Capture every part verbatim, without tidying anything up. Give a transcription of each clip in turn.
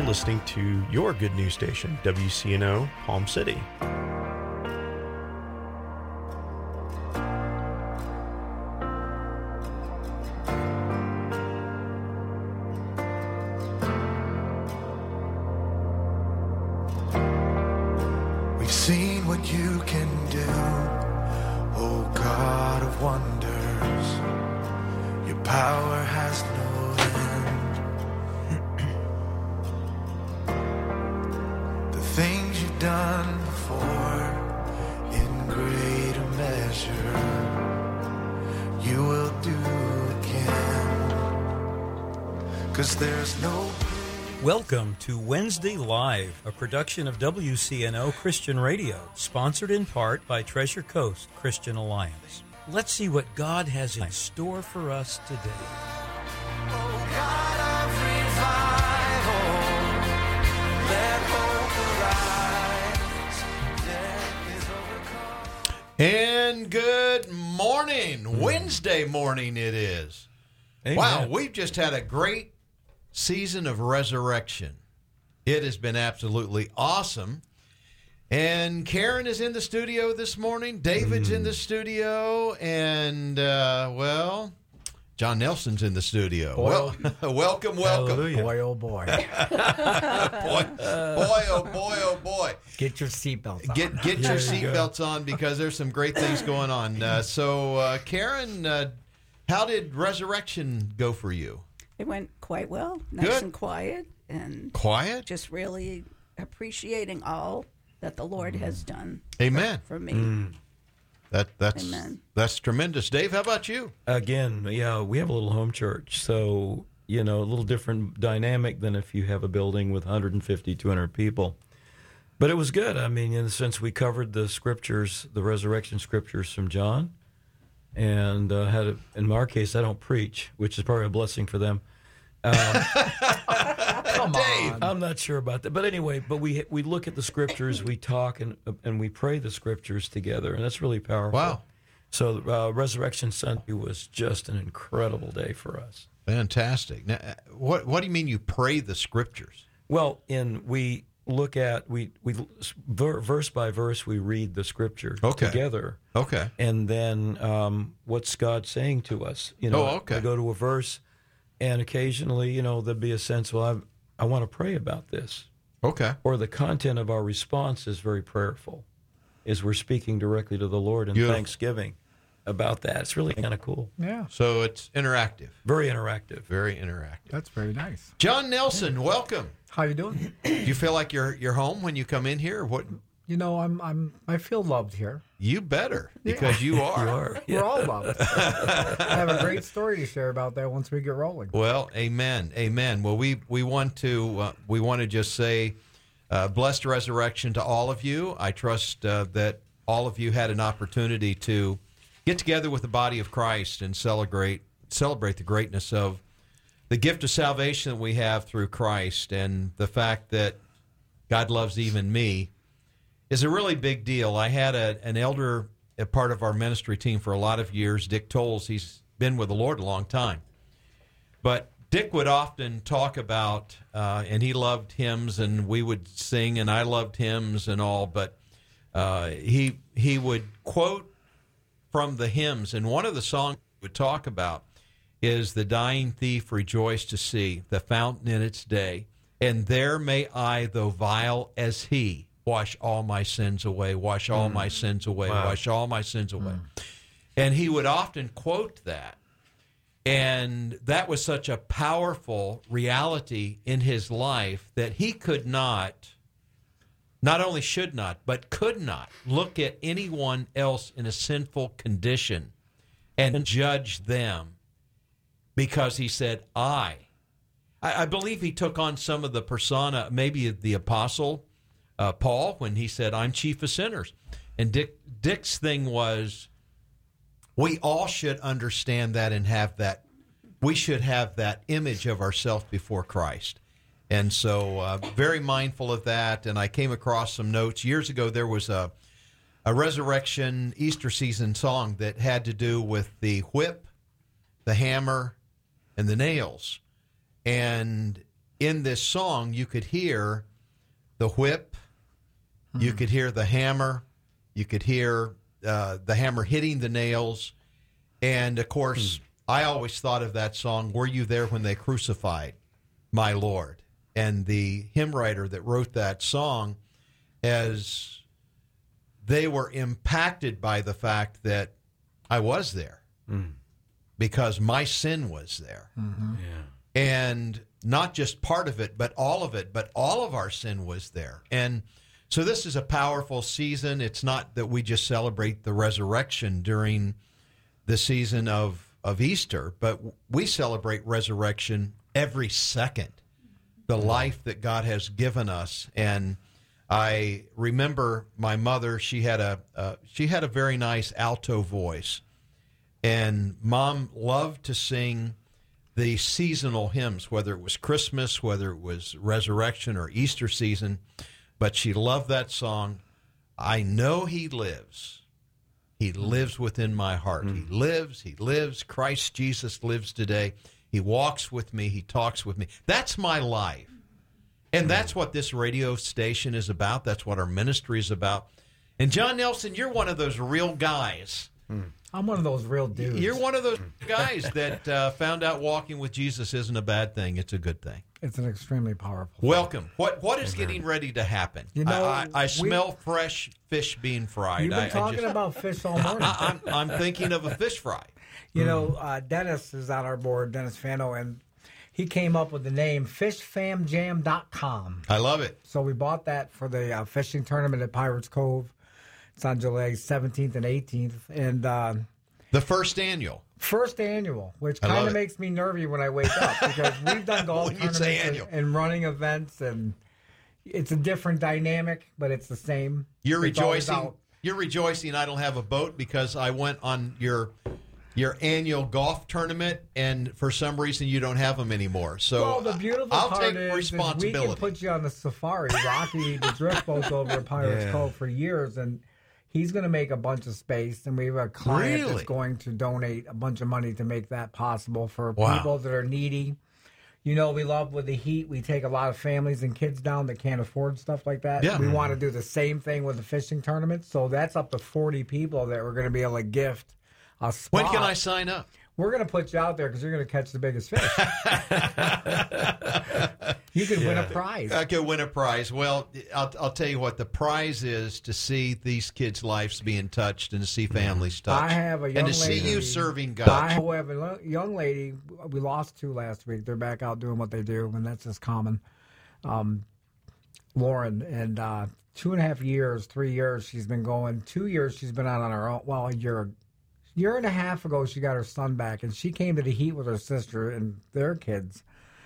You're listening to your good news station, W C N O Palm City. We've seen what you can do, oh God of wonders. Your power has no end. The things you've done before, in greater measure, you will do again. 'Cause there's no... Welcome to Wednesday Live, a production of W C N O Christian Radio, sponsored in part by Treasure Coast Christian Alliance. Let's see what God has in store for us today. Oh God of revival, let hope arise. Death is overcome. And good morning. Wednesday morning it is. Amen. Wow, we've just had a great season of resurrection. It has been absolutely awesome. And Karen is in the studio this morning. David's mm. in the studio. And, uh, well, John Nelson's in the studio. Well, welcome, welcome. Hallelujah. Boy, oh boy. boy, boy, oh boy, oh boy. Get your seatbelts on. Get get your There you go. seatbelts on because there's some great things going on. Uh, so, uh, Karen, uh, how did resurrection go for you? It went quite well, nice Good. and quiet, and Quiet? just really appreciating all that the Lord has done Amen. for me. Mm. That that's Amen. that's tremendous. Dave, how about you? Again, yeah, we have a little home church, so, you know, a little different dynamic than if you have a building with one hundred fifty, two hundred people. But it was good. I mean, in the sense we covered the scriptures, the resurrection scriptures from John, and uh, had, a, in our case, I don't preach, which is probably a blessing for them. Um, Come Dave. on. I'm not sure about that, but anyway, but we we look at the scriptures, we talk, and and we pray the scriptures together, and that's really powerful. Wow. So uh, Resurrection Sunday was just an incredible day for us. Fantastic. Now, uh, what what do you mean you pray the scriptures? Well, in we look at we we ver, verse by verse we read the scripture Okay. together, Okay. and then um, what's God saying to us? You know, Oh, okay. we go to a verse, and occasionally, you know, there'll be a sense, well, I I want to pray about this. Okay. Or the content of our response is very prayerful, is we're speaking directly to the Lord in Beautiful. thanksgiving about that. It's really kind of cool. Yeah, So it's interactive. Very interactive. Very interactive. that's very nice. John Nelson, welcome. How you doing? Do you feel like you're you're home when you come in here? What You know, I'm I'm I feel loved here. you better because you are. You are. We're all loved. I have a great story to share about that once we get rolling. Well, amen, amen. Well, we we want to uh, we want to just say uh, blessed resurrection to all of you. I trust uh, that all of you had an opportunity to get together with the body of Christ and celebrate celebrate the greatness of the gift of salvation that we have through Christ, and the fact that God loves even me is a really big deal. I had a, an elder, a part of our ministry team for a lot of years, Dick Tolles. He's been with the Lord a long time. But Dick would often talk about, uh, and he loved hymns, and we would sing, and I loved hymns and all, but uh, he he would quote from the hymns, and one of the songs he would talk about is "The dying thief rejoiced to see the fountain in its day, and there may I, though vile as he, wash all my sins away, wash all mm. my sins away, Wow. wash all my sins away." Mm. And he would often quote that. And that was such a powerful reality in his life that he could not, not only should not, but could not look at anyone else in a sinful condition and judge them, because he said, I. I, I believe he took on some of the persona, maybe the apostle uh, Paul, when he said, I'm chief of sinners. And Dick, Dick's thing was, we all should understand that and have that. We should have that image of ourselves before Christ. And so uh, very mindful of that. And I came across some notes. Years ago, there was a, a resurrection Easter season song that had to do with the whip, the hammer, and the nails. And in this song, you could hear the whip, mm-hmm. you could hear the hammer, you could hear uh, the hammer hitting the nails. And, of course, mm. I always thought of that song, Were You There When They Crucified My Lord? And the hymn writer that wrote that song, as they were impacted by the fact that I was there mm. because my sin was there. Mm-hmm. Yeah. And not just part of it, but all of it, but all of our sin was there. And so this is a powerful season. It's not that we just celebrate the resurrection during the season of, of Easter, but we celebrate resurrection every second, the life that God has given us. And I remember my mother, she had a uh, she had a very nice alto voice, and Mom loved to sing the seasonal hymns, whether it was Christmas, whether it was resurrection or Easter season, but she loved that song, I Know He Lives. He lives within my heart. Mm. He lives, he lives. Christ Jesus lives today. He walks with me. He talks with me. That's my life. And mm. that's what this radio station is about. That's what our ministry is about. And John Nelson, you're one of those real guys. Mm. I'm one of those real dudes. You're one of those guys that uh, found out walking with Jesus isn't a bad thing. It's a good thing. It's an extremely powerful Welcome. Thing. What What is getting ready to happen? You know, I, I, I smell fresh fish being fried. You've been I, talking I just, about fish all morning. I, I'm, I'm thinking of a fish fry. You mm. know, uh, Dennis is on our board, Dennis Fano, and he came up with the name fish fam jam dot com. I love it. So we bought that for the uh, fishing tournament at Pirates Cove. It's on July seventeenth and eighteenth. And uh, the first annual. First annual, which kind of makes me nervy when I wake up because we've done golf tournaments and, and running events, and it's a different dynamic, but it's the same. You're it's rejoicing. You're rejoicing. I don't have a boat because I went on your your annual golf tournament, and for some reason you don't have them anymore. So well, the beautiful I'll part take is, responsibility. Is we can put you on the safari. Rocky, the drift boat over at Pirates yeah. Cove for years, and he's going to make a bunch of space, and we have a client really? that's going to donate a bunch of money to make that possible for wow. people that are needy. You know, we love with the heat, we take a lot of families and kids down that can't afford stuff like that. Yeah. We want to do the same thing with the fishing tournament, so that's up to forty people that we're going to be able to gift a spot. When can I sign up? We're going to put you out there because you're going to catch the biggest fish. You could yeah. win a prize. I could win a prize. Well, I'll, I'll tell you what, the prize is to see these kids' lives being touched and to see families touched. I have a young And to lady, see you serving God. I have a young lady, we lost two last week. They're back out doing what they do, and that's just common. Um, Lauren, and uh, two and a half years, three years she's been going. Two years she's been out on her own. Well, a year year and a half ago, she got her son back, and she came to the heat with her sister and their kids.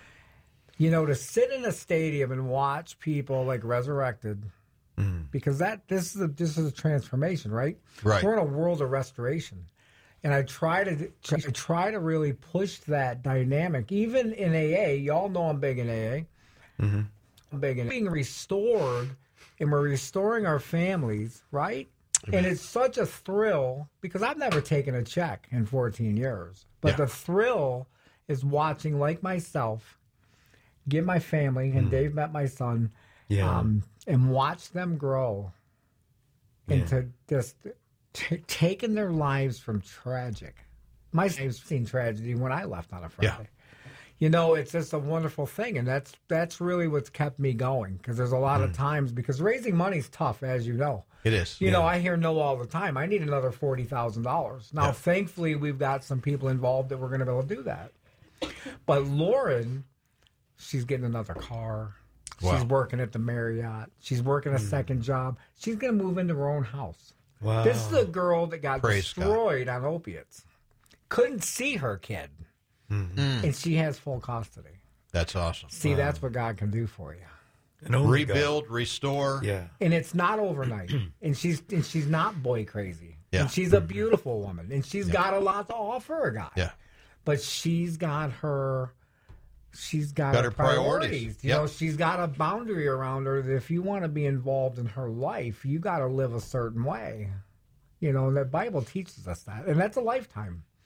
You know, to sit in a stadium and watch people like resurrected, mm. because that this is a, this is a transformation, right? Right. We're in a world of restoration, and I try to I try to really push that dynamic, even in A A. Y'all know I'm big in A A. Mm-hmm. I'm big in being restored, and we're restoring our families, right? And it's such a thrill because I've never taken a check in fourteen years. But yeah. the thrill is watching, like myself, get my family, and mm. Dave met my son, yeah. um, and watch them grow yeah. into just t- taking their lives from tragic. My son's seen tragedy when I left on a Friday. Yeah. You know, it's just a wonderful thing, and that's that's really what's kept me going because there's a lot mm. of times because raising money is tough, as you know. It is. You yeah. know, I hear no all the time. I need another forty thousand dollars. Now, yeah. thankfully, we've got some people involved that we're going to be able to do that. But Lauren, she's getting another car. Wow. She's working at the Marriott. She's working a mm. second job. She's going to move into her own house. Wow. This is a girl that got Praise destroyed God. on opiates. Couldn't see her kid. Mm-hmm. And she has full custody. That's awesome. See, wow. that's what God can do for you. And rebuild, God. restore. Yeah. And it's not overnight. and she's and she's not boy crazy. Yeah. And she's a beautiful woman. And she's yeah. got a lot to offer a guy. Yeah. But she's got her she's got, got her, her priorities. priorities. You yep. know, she's got a boundary around her that if you want to be involved in her life, you got to live a certain way. You know, the Bible teaches us that. And that's a lifetime.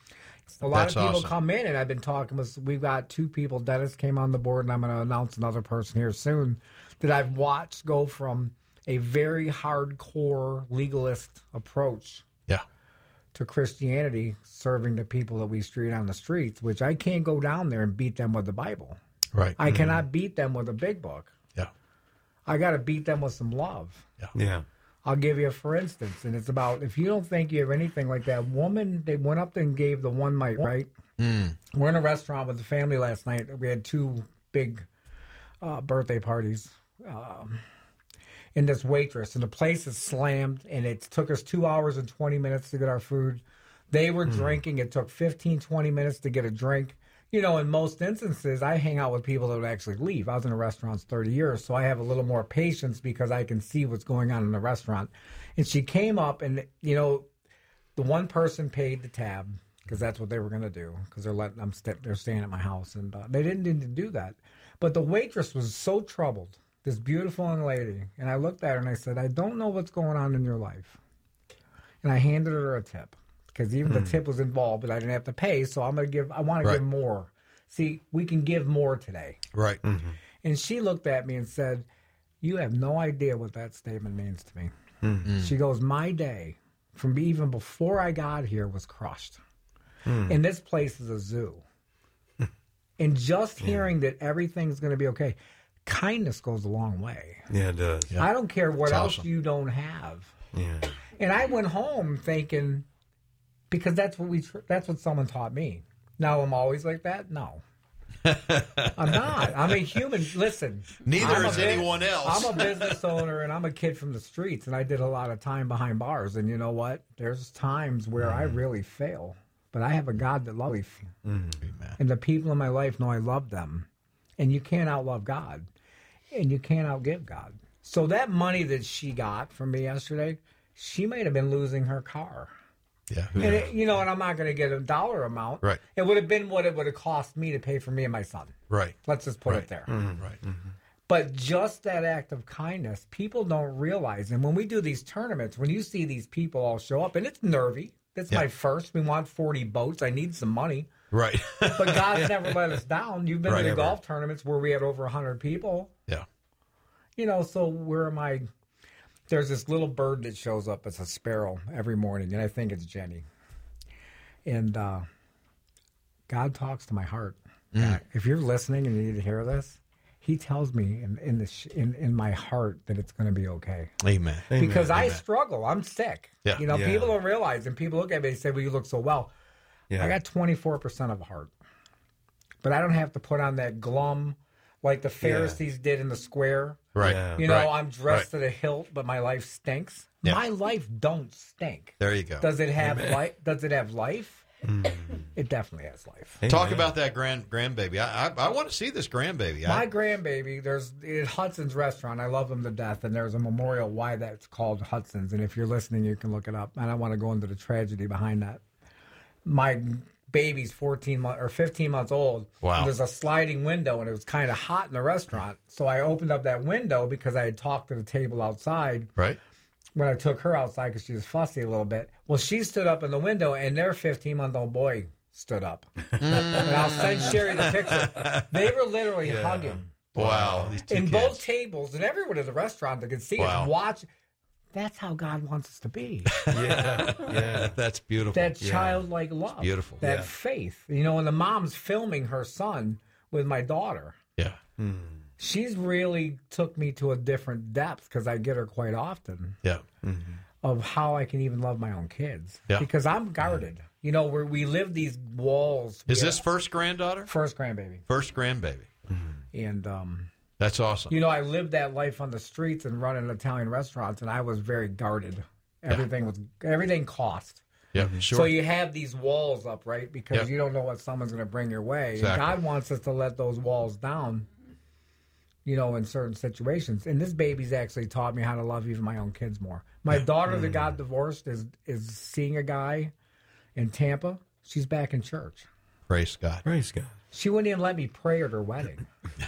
A lot That's of people awesome. come in, and I've been talking with. We've got two people. Dennis came on the board, and I'm going to announce another person here soon that I've watched go from a very hardcore legalist approach Yeah. to Christianity, serving the people that we treat on the streets. Which I can't go down there and beat them with the Bible. Right. I cannot beat them with a big book. Yeah. I got to beat them with some love. Yeah. I'll give you a for instance, and it's about if you don't think you have anything like that woman, they went up and gave the one mic, right? Mm. We're in a restaurant with the family last night. We had two big uh, birthday parties. Um, and this waitress, and the place is slammed, and it took us two hours and twenty minutes to get our food. They were drinking. It took fifteen, twenty minutes to get a drink. You know, in most instances, I hang out with people that would actually leave. I was in the restaurants thirty years, so I have a little more patience because I can see what's going on in the restaurant. And she came up, and, you know, the one person paid the tab because that's what they were going to do because they're letting them st- they're staying at my house, and uh, they didn't need to do that. But the waitress was so troubled, this beautiful young lady, and I looked at her and I said, I don't know what's going on in your life. And I handed her a tip. Because even the tip was involved, but I didn't have to pay, so I'm gonna give. I want to Right. give more. See, we can give more today. Right. And she looked at me and said, "You have no idea what that statement means to me." She goes, "My day, from even before I got here, was crushed. And this place is a zoo. And just hearing that everything's going to be okay, kindness goes a long way. Yeah, it does. I don't care what It's else awesome. you don't have." Yeah. And I went home thinking, because that's what we that's what someone taught me. Now I'm always like that? No. I'm not. I'm a human. Listen. Neither I'm a is bu- anyone else. I'm a business owner and I'm a kid from the streets, and I did a lot of time behind bars. And you know what? There's times where I really fail. But I have a God that loves me. Amen. And the people in my life know I love them. And you can't outlove God. And you can't outgive God. So that money that she got from me yesterday, she might have been losing her car. Yeah. Who And knows? it, you know, and I'm not going to get a dollar amount. Right. It would have been what it would have cost me to pay for me and my son. Right. Let's just put Right. it there. Right. But just that act of kindness, people don't realize. And when we do these tournaments, when you see these people all show up, and it's nervy. It's Yeah. my first. We want forty boats. I need some money. Right. But God's never let us down. You've been Right. to the Never. golf tournaments where we had over one hundred people. Yeah. You know, so where am I? There's this little bird that shows up. It's a sparrow every morning, and I think it's Jenny. And uh, God talks to my heart. God, if you're listening and you need to hear this, He tells me in in, the sh- in, in my heart that it's going to be okay. Amen. Because I Amen. struggle. I'm sick. Yeah. You know, Yeah. people don't realize, and people look at me and say, well, you look so well. Yeah. I got twenty-four percent of a heart. But I don't have to put on that glum like the Pharisees did in the square. Right. Yeah. You know, Right. I'm dressed to the hilt, but my life stinks. Yeah. My life don't stink. There you go. Does it have life? Does it have life? It definitely has life. Talk Amen. about that grand grandbaby. I I, I want to see this grandbaby. My I, grandbaby, there's at Hudson's Restaurant. I love them to death, and there's a memorial why that's called Hudson's. And if you're listening, you can look it up. I don't want to go into the tragedy behind that. My baby's fourteen months or fifteen months old. Wow. And there's a sliding window, and it was kind of hot in the restaurant. So I opened up that window because I had talked to the table outside right. when I took her outside because she was fussy a little bit. Well, she stood up in the window, and their fifteen-month-old boy stood up. and I'll send Sherry the picture. They were literally hugging. Wow. These two In kids. both tables, and everyone at the restaurant that could see Wow. us watch. That's how God wants us to be. Yeah. Yeah. That's beautiful. That childlike love. beautiful. That Yeah. faith. You know, and the mom's filming her son with my daughter. yeah. She's really took me to a different depth because I get her quite often Yeah. of how I can even love my own kids. Yeah. Because I'm guarded. You know, where we live these walls. Is We this have- first granddaughter? first grandbaby? First grandbaby. And um, That's awesome. you know, I lived that life on the streets and running Italian restaurants, and I was very guarded. Everything was everything cost. yeah. Sure. So you have these walls up, right? Because Yep. you don't know what someone's going to bring your way. Exactly. And God wants us to let those walls down, you know, in certain situations. And this baby's actually taught me how to love even my own kids more. My daughter that got divorced is is seeing a guy in Tampa. She's back in church. Praise God. Praise God. She wouldn't even let me pray at her wedding.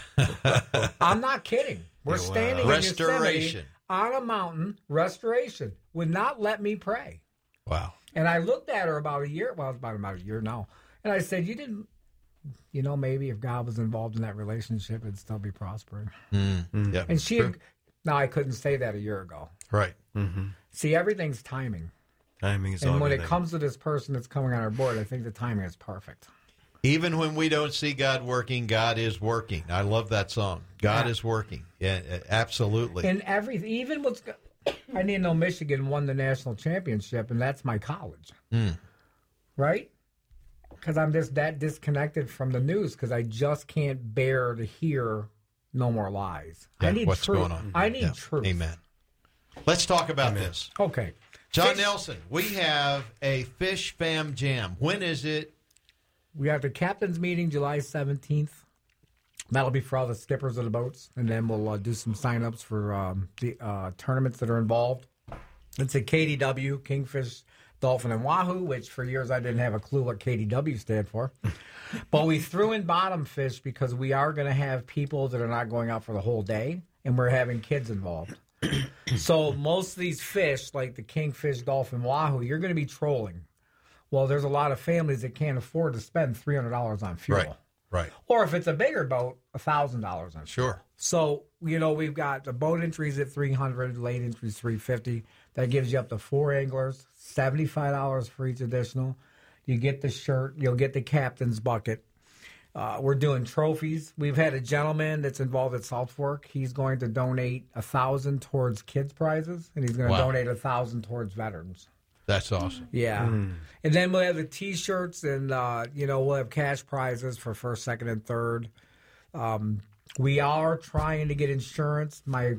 I'm not kidding. We're Yeah, wow. standing Restoration. in Yosemite on a mountain. Restoration would not let me pray. Wow. And I looked at her about a year. Well, it's about about a year now, And I said, you didn't, you know, maybe if God was involved in that relationship, it'd still be prospering. Mm. Yeah. And she, True. had, now I couldn't say that a year ago. Right. See, everything's timing. Timing is And when everything. it comes to this person that's coming on our board, I think the timing is perfect. Even when we don't see God working, God is working. I love that song. God Yeah. is working. Yeah, absolutely. And everything, even what's, go- I didn't know Michigan won the national championship, and that's my college. Mm. Right? Because I'm just that disconnected from the news because I just can't bear to hear no more lies. Yeah, I need what's truth. going on? I need Yeah. truth. Amen. Let's talk about this. Okay. John Fish- Nelson, we have a Fish Fam Jam. When is it? We have the captain's meeting July seventeenth. That'll be for all the skippers of the boats. And then we'll uh, do some sign-ups for um, the uh, tournaments that are involved. It's a K D W, Kingfish, Dolphin, and Wahoo, which for years I didn't have a clue what K D W stood for. But we threw in bottom fish because we are going to have people that are not going out for the whole day, and we're having kids involved. So most of these fish, like the Kingfish, Dolphin, Wahoo, you're going to be trolling. Well, there's a lot of families that can't afford to spend three hundred dollars on fuel. Right. Right. Or if it's a bigger boat, one thousand dollars on fuel. Sure. So, you know, we've got the boat entries at three hundred dollars, late entries three hundred fifty dollars. That gives you up to four anglers, seventy-five dollars for each additional. You get the shirt, you'll get the captain's bucket. Uh, we're doing trophies. We've had a gentleman that's involved at South Fork. He's going to donate a thousand towards kids prizes, and he's going to Wow. donate a thousand towards veterans. That's awesome. Yeah, and then we'll have the T-shirts, and uh, you know we'll have cash prizes for first, second, and third. Um, we are trying to get insurance. My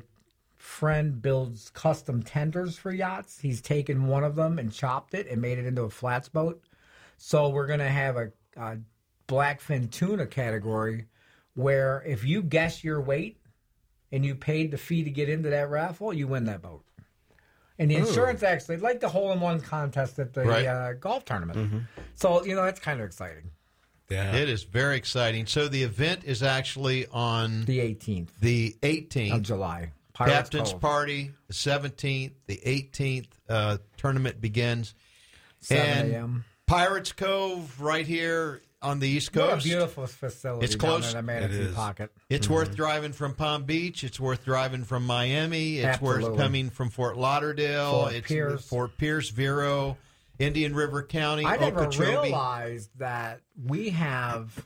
friend builds custom tenders for yachts. He's taken one of them and chopped it and made it into a flats boat. So we're going to have a, a blackfin tuna category where if you guess your weight and you paid the fee to get into that raffle, you win that boat. And the insurance actually, like the hole-in-one contest at the Right. uh, golf tournament. So, you know, that's kind of exciting. Yeah. It is very exciting. So the event is actually on The eighteenth the of eighteenth. July. Pirates Captain's Cove. Party, the seventeenth, the eighteenth uh, tournament begins. seven and a.m. Pirates Cove right here on the East What a Coast. beautiful facility It's down close. in the It Manatee is. Pocket. It's worth driving from Palm Beach. It's worth driving from Miami. It's worth Absolutely. coming from Fort Lauderdale. Fort it's Pierce. Fort Pierce, Vero, Indian River County, I never Okeechobee. realized that we have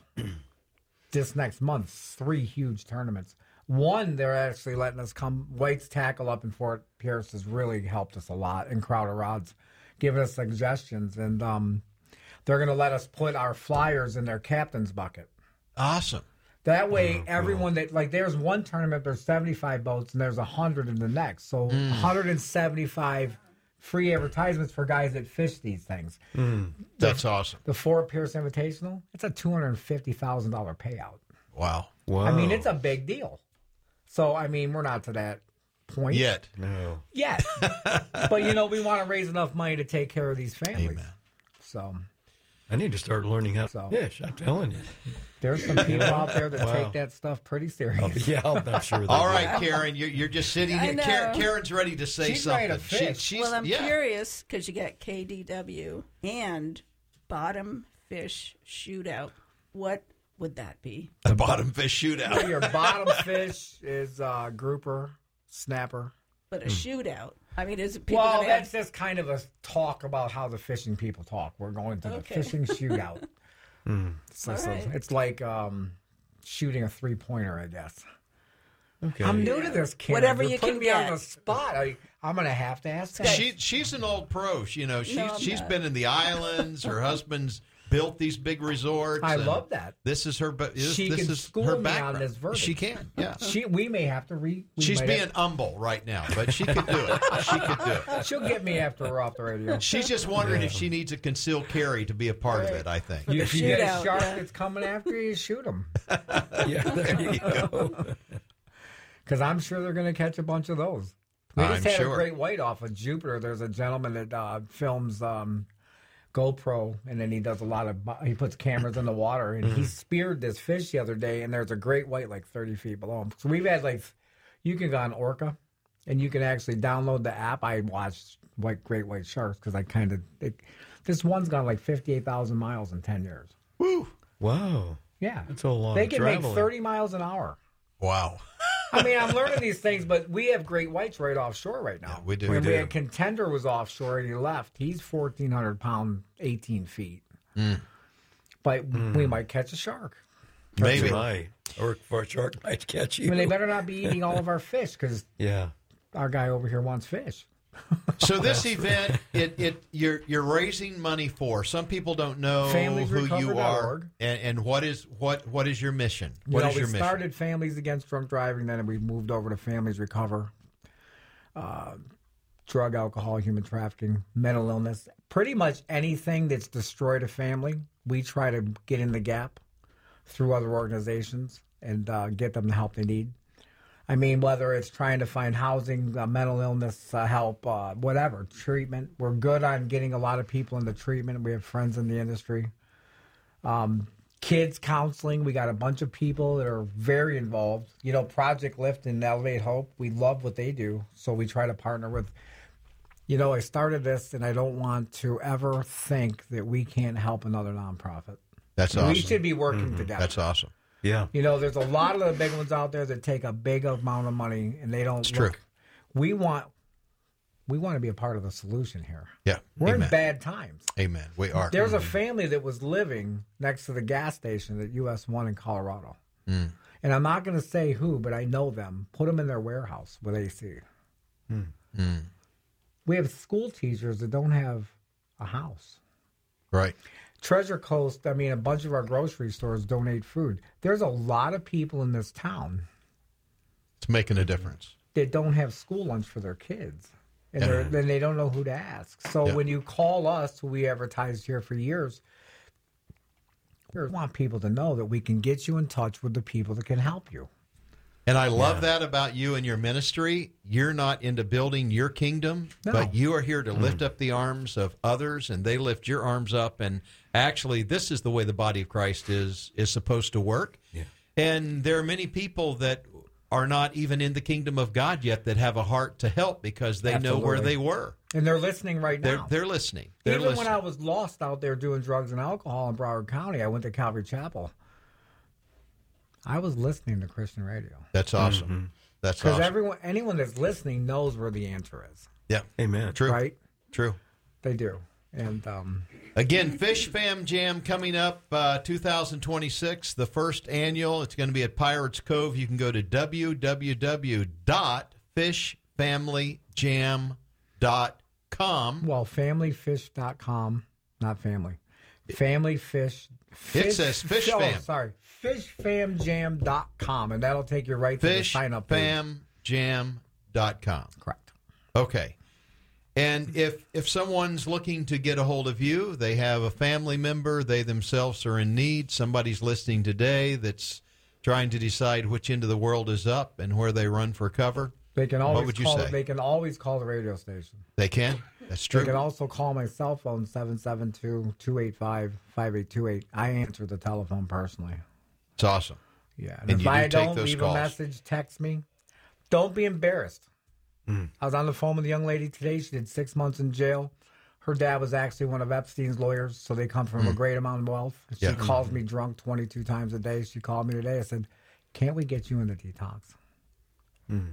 this next month three huge tournaments. One, they're actually letting us come. White's Tackle up in Fort Pierce has really helped us a lot, and Crowder Rods, giving us suggestions, and um, they're going to let us put our flyers in their captain's bucket. Awesome. That way, everyone that like there's one tournament, there's seventy-five boats, and there's one hundred in the next. So one hundred seventy-five free advertisements for guys that fish these things. That's awesome. The Fort Pierce Invitational, it's a two hundred fifty thousand dollars payout. Wow. Wow. I mean, it's a big deal. So, I mean, we're not to that point Yet. No. yet. But, you know, we want to raise enough money to take care of these families. Amen. So, I need to start learning how to So- fish. I'm telling you. there's some people out there that Wow. take that stuff pretty serious. Yeah, I'm sure. they All do. right, Karen, you're, you're just sitting I here. know. Karen, Karen's ready to say She's something. ready to fish. she's, Well, I'm yeah. curious because you got K D W and Bottom Fish Shootout. What would that be? The bottom fish shootout. Your bottom fish is uh, grouper, snapper. But a shootout. I mean, is it people Well, gonna that's have, just kind of a talk about how the fishing people talk. We're going to the Okay. fishing shootout. So, All so right. it's like um, shooting a three pointer, I guess. Okay. I'm new to this, Karen. Whatever You're you putting can me on get. the spot. I, I'm going to have to ask that. She, she's an old pro. She, you know, she's, No, I'm she's not. been in the islands. Her husband's built these big resorts. I and love that. This is her. bu- This, She this can is school her me background. on this verdict. She can. Yeah. She, we may have to re. we She's might being have- humble right now, but she could do it. She could do it. she'll get me after we're off the radio. She's just wondering if she needs a concealed carry to be a part of it. I think. You, if you get a shootout, shark yeah. that's coming after you, shoot them. Yeah, there you go. Because I'm sure they're going to catch a bunch of those. We I'm just had sure. a great white off of Jupiter. There's a gentleman that uh, films um, GoPro, and then he does a lot of, he puts cameras in the water, and he speared this fish the other day, and there's a great white like thirty feet below him. So we've had like, you can go on Orca, and you can actually download the app. I watched white great white sharks because I kind of, this one's gone like fifty-eight thousand miles in ten years. Woo! Wow. Yeah. That's a lot They of can traveling. make thirty miles an hour. Wow. I mean, I'm learning these things, but we have great whites right offshore right now. Yeah, we do. When We we do. had Contender was offshore and he left. He's fourteen hundred pound, eighteen feet. Mm. But we might catch a shark. Maybe. Might. Or for a shark might catch I you. mean, they better not be eating all of our fish because Yeah. our guy over here wants fish. So this event, it, it you're you're raising money for. Some people don't know Families who Recover you dot are, org. and, and what is what what is your mission? You What know, is we your mission? started Families Against Drunk Driving, then we moved over to Families Recover. Uh, drug, alcohol, human trafficking, mental illness. Pretty much anything that's destroyed a family, we try to get in the gap through other organizations and uh, get them the help they need. I mean, whether it's trying to find housing, uh, mental illness uh, help, uh, whatever, treatment. We're good on getting a lot of people into treatment. We have friends in the industry. Um, kids counseling. We got a bunch of people that are very involved. You know, Project Lift and Elevate Hope, we love what they do. So we try to partner with, you know, I started this and I don't want to ever think that we can't help another nonprofit. That's awesome. We should be working together. That's awesome. Yeah. You know, there's a lot of the big ones out there that take a big amount of money and they don't It's look. true. We want we want to be a part of the solution here. Yeah. We're Amen. in bad times. Amen. We are. There's a family that was living next to the gas station at U S one in Colorado. Mm. And I'm not going to say who, but I know them. Put them in their warehouse with A C. Mm. We have school teachers that don't have a house. Right. Treasure Coast, I mean, a bunch of our grocery stores donate food. There's a lot of people in this town It's making a difference. that don't have school lunch for their kids. And Yeah. they're then they don't know who to ask. So Yeah. when you call us, who we advertised here for years, we want people to know that we can get you in touch with the people that can help you. And I love Yeah. that about you and your ministry. You're not into building your kingdom, No. but you are here to lift up the arms of others, and they lift your arms up. And actually, this is the way the body of Christ is is supposed to work. Yeah. And there are many people that are not even in the kingdom of God yet that have a heart to help because they know where Absolutely. they were. And they're listening right They're now. they're listening. They're Even listening. when I was lost out there doing drugs and alcohol in Broward County, I went to Calvary Chapel. I was listening to Christian radio. That's awesome. That's Because awesome. everyone, anyone that's listening knows where the answer is, yeah. Amen. True. right? True. They do. And um, Again, Fish Fam Jam coming up uh, two thousand twenty-six, the first annual. It's going to be at Pirates Cove. You can go to w w w dot fish family jam dot com. well, family fish dot com, not family. Family Fish. It says Fish oh, Fam. sorry. fish fam jam dot com, and that'll take you right to the fish sign up page. fam jam dot com. Correct. Okay. And if if someone's looking to get a hold of you, they have a family member, they themselves are in need, somebody's listening today that's trying to decide which end of the world is up and where they run for cover, They can What always would you call. say? They can always call the radio station. they can. That's They true. can also call my cell phone, seven seven two, two eight five, five eight two eight. I answer the telephone personally. It's awesome. Yeah. And, And if you do I take don't, those leave calls. a message, text me. Don't be embarrassed. Mm. I was on the phone with a young lady today. She did six months in jail. Her dad was actually one of Epstein's lawyers, so they come from a great amount of wealth. She Mm. Yeah. calls me drunk twenty-two times a day. She called me today. I said, can't we get you in the detox? Mm.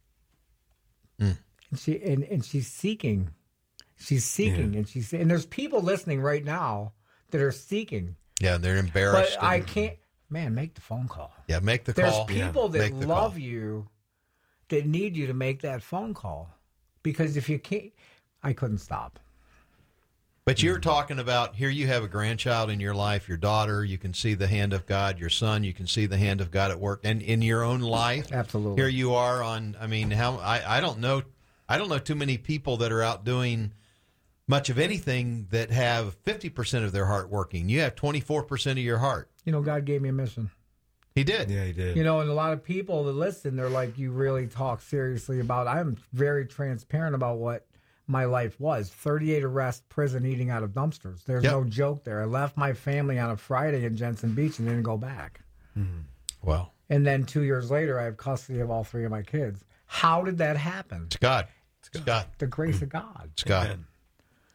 And she and, and she's seeking. She's seeking, and she's and there's people listening right now that are seeking. Yeah, they're embarrassed. But I and- can't. Man, make the phone call. Yeah, make the There's call. people Yeah. that Make the love call. you, that need you to make that phone call, because if you can't, I couldn't stop. But you're talking about here you have a grandchild in your life, your daughter, you can see the hand of God, your son, you can see the hand of God at work. And in your own life, Absolutely. here you are on, I mean, how I, I don't know I don't know too many people that are out doing much of anything that have fifty percent of their heart working. You have twenty-four percent of your heart. You know, God gave me a mission. He did. Yeah, he did. You know, and a lot of people that listen, they're like, you really talk seriously about, I'm very transparent about what my life was. thirty-eight arrests, prison, eating out of dumpsters. There's Yep. no joke there. I left my family on a Friday in Jensen Beach and didn't go back. Well, And then two years later, I have custody of all three of my kids. How did that happen? it's God. It's God. The grace of God. It's God. Amen.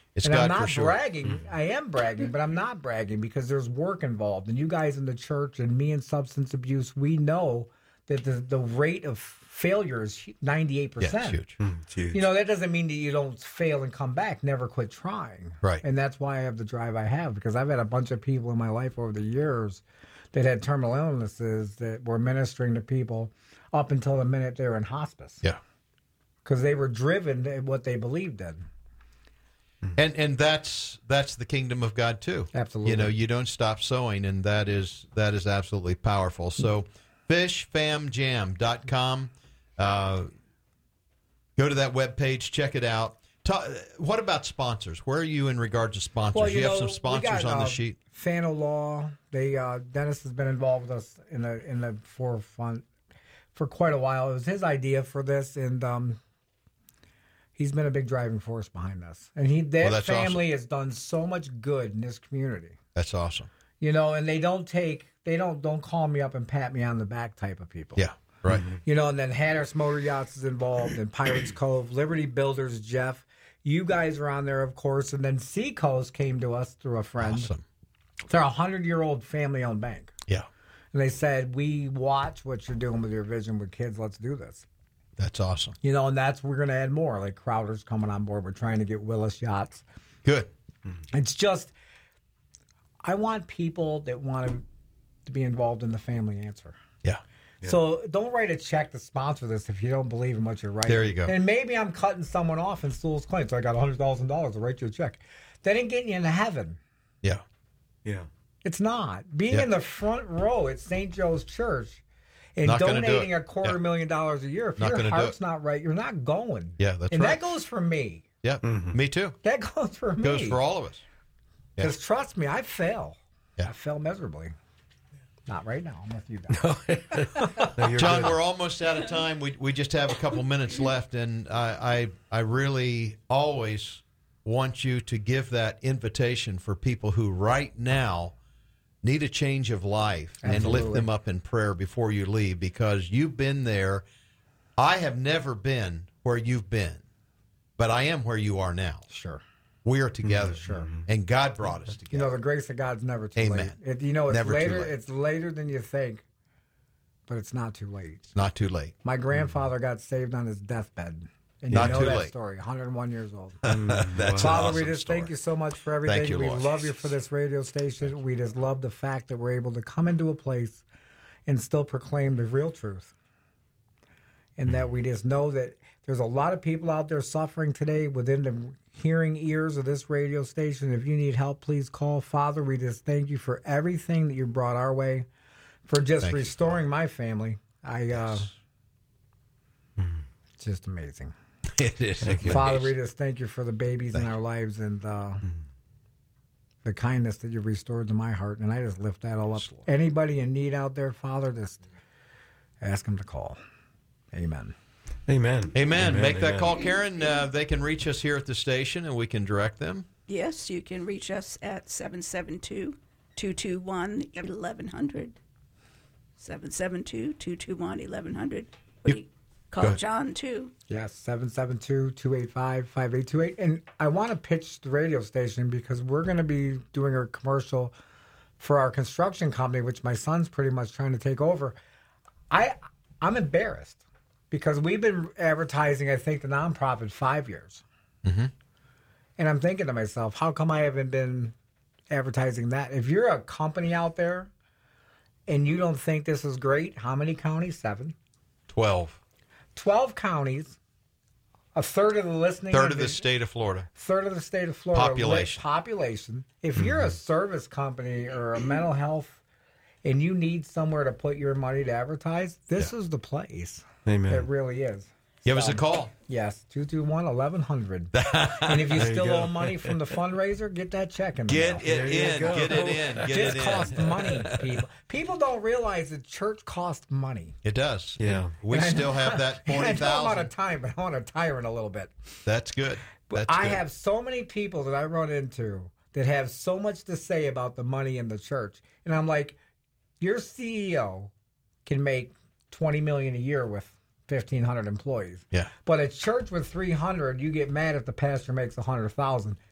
It's and God I'm for not sure. bragging. I am bragging, but I'm not bragging because there's work involved. And you guys in the church and me in substance abuse, we know that the, the rate of failure is ninety-eight Yeah, percent. it's huge. It's huge. You know, that doesn't mean that you don't fail and come back. Never quit trying. Right. And that's why I have the drive I have, because I've had a bunch of people in my life over the years that had terminal illnesses that were ministering to people up until the minute they were in hospice. Yeah. Because they were driven in what they believed in. And and that's that's the kingdom of God too. Absolutely. You know, you don't stop sowing, and that is that is absolutely powerful. So fish fam jam dot com. Uh, go to that webpage, check it out. Ta- what about sponsors? Where are you in regard to sponsors? you have know, some we sponsors got, on the uh, sheet. Fano Law. They uh, Dennis has been involved with us in the in the forefront for quite a while. It was his idea for this, and um, he's been a big driving force behind this. And he that Well, that's family has done so much good in this community. That's awesome. You know, and they don't take they don't don't call me up and pat me on the back type of people. Yeah, right. You know, and then Hatteras Motor Yachts is involved, and Pirates Cove, Liberty Builders, Jeff. You guys are on there, of course, and then Seacoast came to us through a friend. Awesome. They're a hundred-year-old family-owned bank, Yeah, and they said, "We watch what you're doing with your vision with kids. Let's do this." that's awesome. You know, and that's we're going to add more. Like Crowder's coming on board. We're trying to get Willis Yachts. Good. It's just, I want people that want to, to be involved in the family answer. Yeah. So don't write a check to sponsor this if you don't believe in what you're writing. There you go. And maybe I'm cutting someone off in Sewell's Claim, so I got one hundred thousand dollars to write you a check. That ain't getting you into heaven. Yeah. Yeah. It's not. Being Yeah. in the front row at Saint Joe's Church and Not gonna do donating it. a quarter Yeah. million dollars a year, if Not your gonna do heart's it. not right, you're not going. Yeah, that's and right. that goes for me. Yeah. Me too. That goes for me. Goes for all of us. Yeah. Because trust me, I fail. Yeah. I fail miserably. Not right now. I'm with you guys. No, you're John, good. we're almost out of time. We we just have a couple minutes left, and I, I I really always want you to give that invitation for people who right now need a change of life and lift Absolutely. them up in prayer before you leave, because you've been there. I have never been where you've been, but I am where you are now. Sure. We are together, Sure. and God brought us You together. know, the grace of God's never too Amen. late. It, you know, it's Never too later. late. It's later than you think, but it's not too late. It's not too late. My grandfather got saved on his deathbed, and Not you know too that late. story. one hundred one years old. That's an Father, awesome we just story. thank you so much for everything. you, we Lord. love you for this radio station. We just love the fact that we're able to come into a place and still proclaim the real truth. And that we just know that there's a lot of people out there suffering today within the hearing ears of this radio station. If you need help, please call. Father, we just thank you for everything that you brought our way, for just Thank you, restoring my family. I, uh, it's just amazing. It is. Father, we just thank you for the babies in our lives and uh, the kindness that you restored to my heart. And I just lift that all up. Anybody in need out there, Father, just ask them to call. Amen. Amen. Amen. Make that amen. call, Karen. Uh, they can reach us here at the station, and we can direct them. Yes, you can reach us at seven seven two, two two one, eleven hundred. seven seven two, two two one, eleven hundred. We call ahead. John, too. Yes, seven seven two, two eight five, five eight two eight. And I want to pitch the radio station because we're going to be doing a commercial for our construction company, which my son's pretty much trying to take over. I, I'm embarrassed because we've been advertising, I think, the nonprofit five years. Mm-hmm. And I'm thinking to myself, how come I haven't been advertising that? If you're a company out there and you don't think this is great, how many counties? Seven. Twelve. twelve counties, a third of the listening, Third of the and state of Florida. third of the state of Florida Population. lit population. If you're a service company or a mental health, and you need somewhere to put your money to advertise, this is the place. Amen. It really is. Give us So, a call. Yes, two two one, eleven hundred. And if you There you still go. owe money from the fundraiser, get that check in the Get mail. it in. go. Get it in. Get This it in. costs money, people. People don't realize that church costs money. It does. Yeah. We And I still know- have that and forty I know I'm out of thousand. time, but I want to tire in a little bit. That's good. That's I good. have so many people that I run into that have so much to say about the money in the church. And I'm like, your C E O can make twenty million dollars a year with fifteen hundred employees. Yeah. But a church with three hundred, you get mad if the pastor makes one hundred thousand.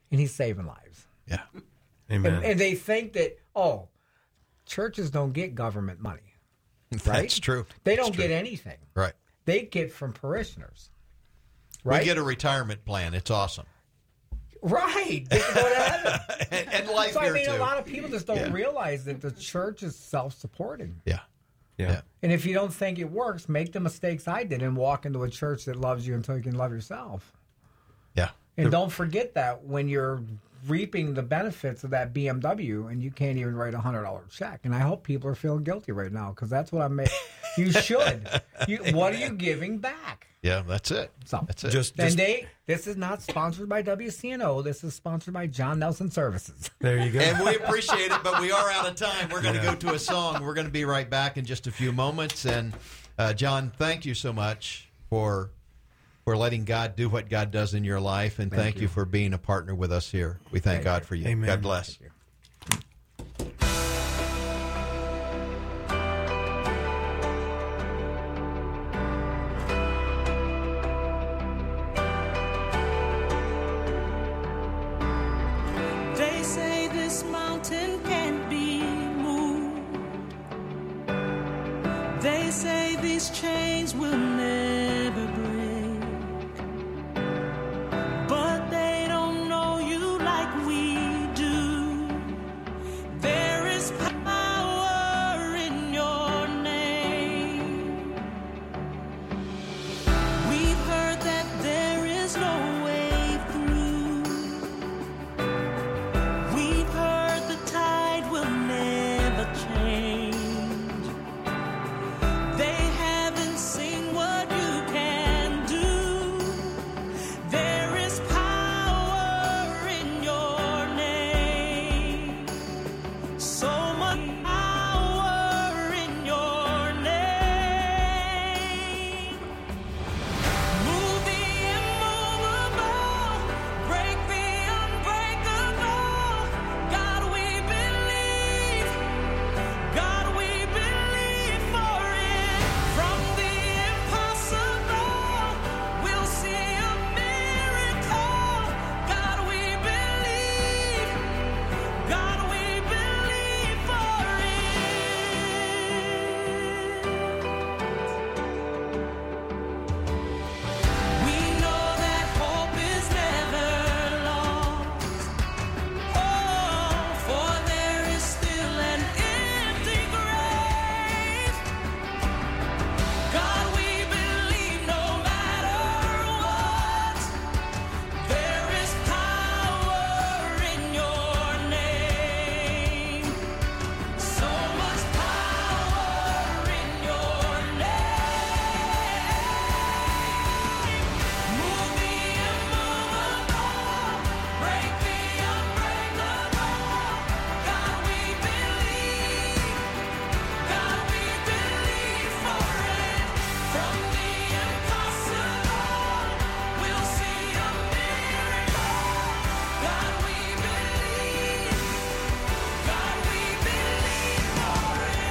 and he's saving lives. Yeah. Amen. And, and they think that, oh, churches don't get government money. Right? That's true. They That's don't true. get anything. Right. They get from parishioners. Right? We get a retirement plan. It's awesome. Right. They can go to heaven. and, and life So, I here, mean, too. a lot of people just don't Yeah. realize that the church is self-supporting. Yeah. yeah. Yeah. And if you don't think it works, make the mistakes I did and walk into a church that loves you until you can love yourself. Yeah. And don't forget that when you're reaping the benefits of that B M W and you can't even write a one hundred dollars check. And I hope people are feeling guilty right now because that's what I'm making. You should. You, what are you giving back? Yeah, that's it. So, That's it. Just, and just they, this is not sponsored by W C N O. This is sponsored by John Nelson Services. there you go. And we appreciate it, but we are out of time. We're going to go to a song. We're going to be right back in just a few moments. And uh, John, thank you so much for for letting God do what God does in your life, and thank, you. you for being a partner with us here. We thank, thank God for you. Amen. God bless. They say this mountain can't be moved. They say these chains will never break. But they don't know you like we do. There is power in your name. We've heard that there is no way through. We've heard the tide will never change. They haven't seen what you can do. There is power in your name. So much power in your name. Move the immovable, break the unbreakable. God, we believe. God, we believe for it. From the impossible, we'll see a miracle. God, we believe. God, we believe for it. We know that hope is never lost. Oh, for there is still an empty grave. God, we believe no matter what, there is power in your name. So much power in your name. Move the immovable, break the unbreakable. God, we believe. God, we believe for it. From the impossible, we'll see a miracle. God, we believe. God, we believe for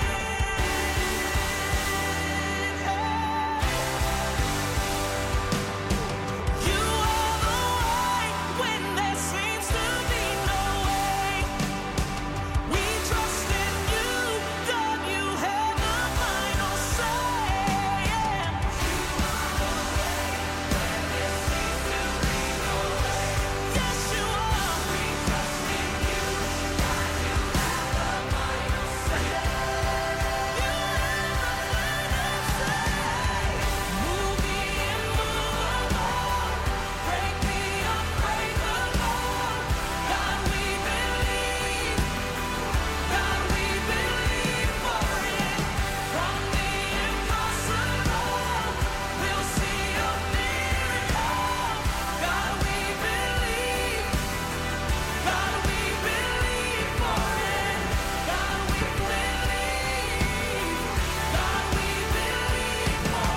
it. You are the way when there seems to be no way. We trust in you, God, you have the final say. You are the way when there seems to be no way. Yes, you are. We trust in you, God, you have the final say. You have the final say. Move the immovable, break the unbreakable. God, we believe. God, we believe for it. From the impossible, we'll see a miracle. God, we believe. God, we believe for it. God, we believe. God, we believe for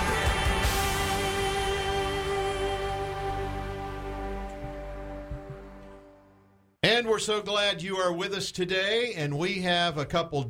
And we're so glad you are with us today. And we have a couple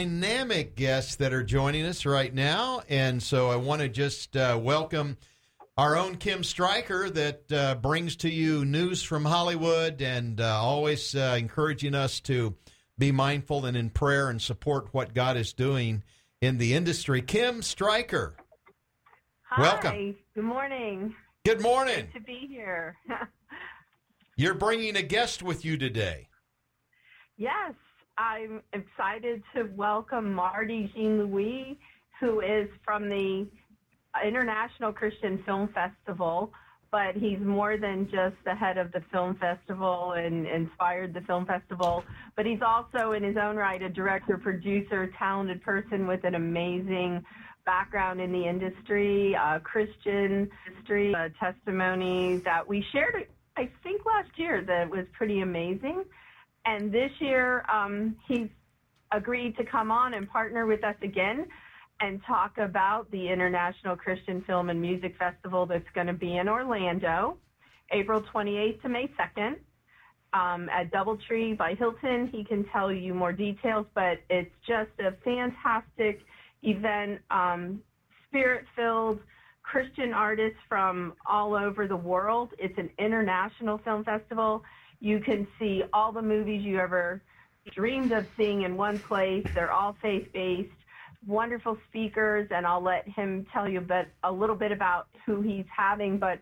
dynamic guests that are joining us right now. And so I want to just uh, welcome our own Kim Stryker that uh, brings to you news from Hollywood and uh, always uh, encouraging us to be mindful and in prayer and support what God is doing in the industry. Kim Stryker, Hi. welcome. Good morning. Good morning. Good to be here. You're bringing a guest with you today. Yes, I'm excited to welcome Marty Jean-Louis, who is from the International Christian Film Festival, but he's more than just the head of the film festival and inspired the film festival, but he's also in his own right a director, producer, talented person with an amazing background in the industry, uh, Christian history, uh, testimony that we shared, I think last year, that was pretty amazing. And this year, um, he's agreed to come on and partner with us again and talk about the International Christian Film and Music Festival that's going to be in Orlando, April twenty-eighth to May second, um, at Doubletree by Hilton. He can tell you more details, but it's just a fantastic event, um, spirit-filled Christian artists from all over the world. It's an international film festival. You can see all the movies you ever dreamed of seeing in one place. They're all faith-based. Wonderful speakers, and I'll let him tell you a, bit, a little bit about who he's having. But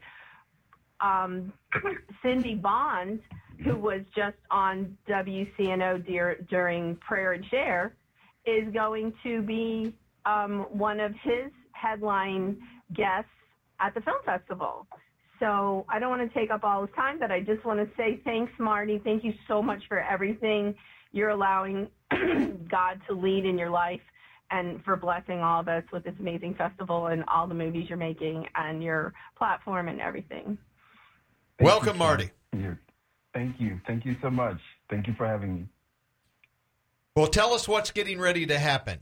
um, Cindy Bond, who was just on W C N O dear, during Prayer and Share, is going to be um, one of his headline guests at the film festival. So I don't want to take up all his time, but I just want to say thanks, Marty. Thank you so much for everything you're allowing God to lead in your life, and for blessing all of us with this amazing festival and all the movies you're making and your platform and everything. Thank Welcome, you, Marty. Yeah. Thank you. Thank you so much. Thank you for having me. Well, tell us what's getting ready to happen.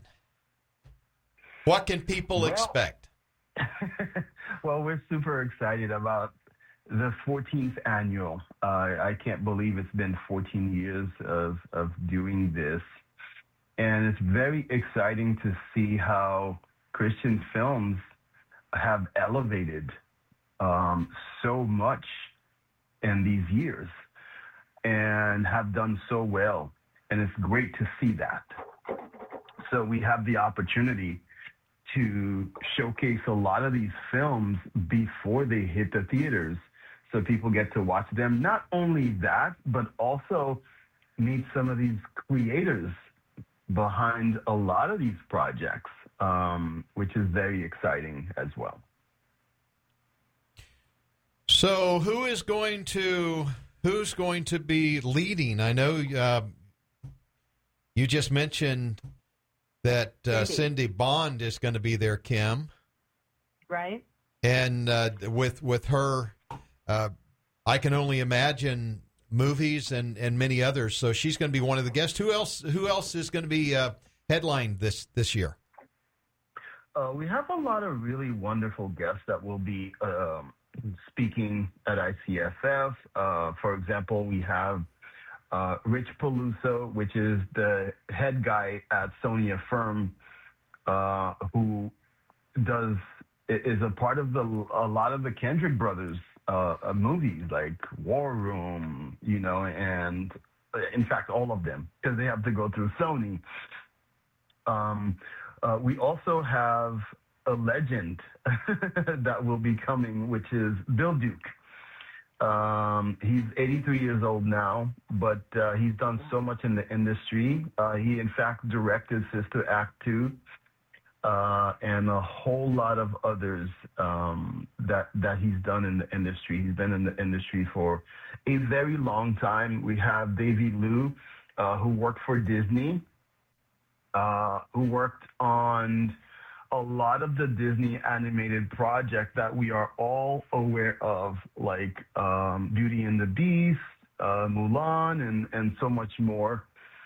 What can people Well, expect? Well, we're super excited about the fourteenth annual. Uh, I can't believe it's been fourteen years of, of doing this. And it's very exciting to see how Christian films have elevated um, so much in these years and have done so well. And it's great to see that. So we have the opportunity to showcase a lot of these films before they hit the theaters, so people get to watch them. Not only that, but also meet some of these creators behind a lot of these projects, um, which is very exciting as well. So, who is going to who's going to be leading? I know uh, you just mentioned that uh, Cindy Bond is going to be there, Kim, Right? and uh, with with her, uh, I can only imagine movies and, and many others. So she's going to be one of the guests. Who else? Who else is going to be uh, headlined this this year? Uh, we have a lot of really wonderful guests that will be um, speaking at I C F F. Uh, for example, we have uh, Rich Peluso, which is the head guy at Sony Affirm, uh, who does is a part of the a lot of the Kendrick brothers uh, uh, movies, like War Room, you know, and uh, in fact all of them, because they have to go through Sony. Um, uh, we also have a legend that will be coming, which is Bill Duke. Um, he's eighty-three years old now, but uh, he's done so much in the industry. Uh, he, in fact, directed Sister Act two uh, and a whole lot of others um, that that he's done in the industry. He's been in the industry for a very long time. We have Davy Liu, uh, who worked for Disney, uh, who worked on a lot of the Disney animated projects that we are all aware of, like um, Beauty and the Beast, uh, Mulan, and, and so much more.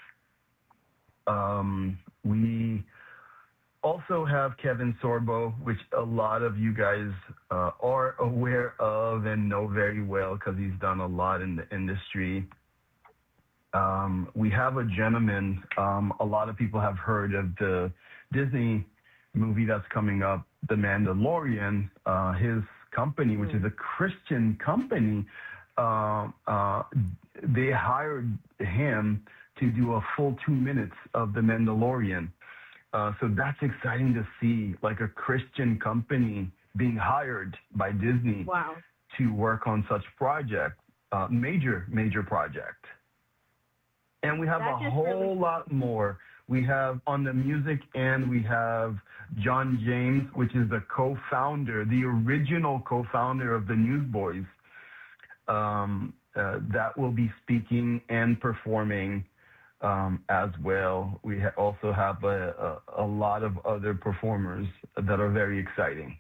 Um, we also have Kevin Sorbo, which a lot of you guys uh, are aware of and know very well because he's done a lot in the industry. Um, we have a gentleman, um, a lot of people have heard of the Disney movie that's coming up, The Mandalorian. Uh, his company, which is a Christian company, uh, uh, they hired him to do a full two minutes of The Mandalorian. Uh, so that's exciting to see, like a Christian company being hired by Disney Wow. to work on such project, uh, major, major project. And we have That a just whole really- lot more. We have on the music end, we have John James, which is the co-founder, the original co-founder of the Newsboys, um, uh, that will be speaking and performing um, as well. We ha- also have a, a, a lot of other performers that are very exciting.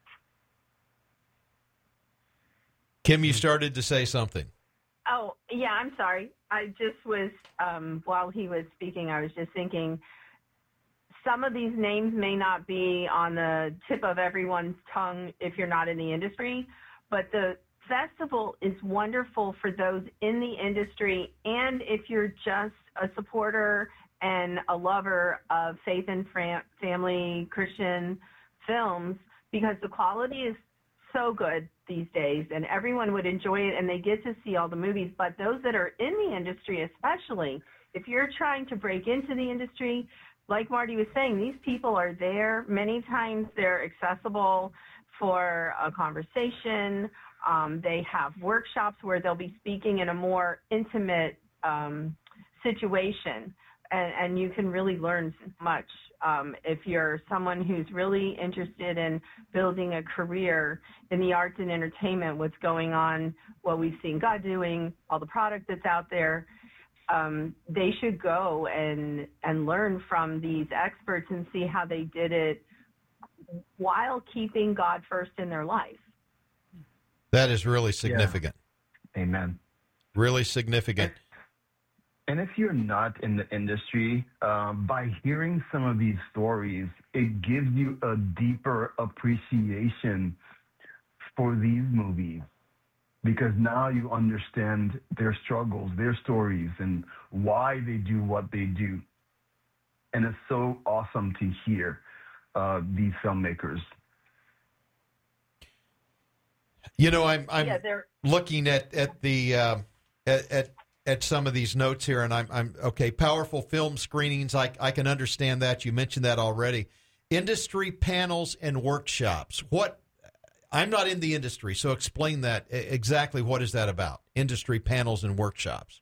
Kim, you started to say something. Oh, yeah, I'm sorry. I just was, um, while he was speaking, I was just thinking some of these names may not be on the tip of everyone's tongue if you're not in the industry, but the festival is wonderful for those in the industry, and if you're just a supporter and a lover of faith and fam- family Christian films, because the quality is so good these days and everyone would enjoy it and they get to see all the movies. But those that are in the industry, especially if you're trying to break into the industry, like Marty was saying, these people are there. Many times they're accessible for a conversation. Um, they have workshops where they'll be speaking in a more intimate um, situation, and, and you can really learn much. Um, if you're someone who's really interested in building a career in the arts and entertainment, what's going on, what we've seen God doing, all the product that's out there, um, they should go and, and learn from these experts and see how they did it while keeping God first in their life. That is really significant. Yeah. Amen. Really significant. And if you're not in the industry, um, by hearing some of these stories, it gives you a deeper appreciation for these movies, because now you understand their struggles, their stories, and why they do what they do. And it's so awesome to hear uh, these filmmakers. You know, I'm I'm Yeah, they're- looking at at the uh, at, at at some of these notes here, and I'm I'm okay. Powerful film screenings, I I can understand that. You mentioned that already. Industry panels and workshops. What? I'm not in the industry, so explain that exactly. What is that about? Industry panels and workshops.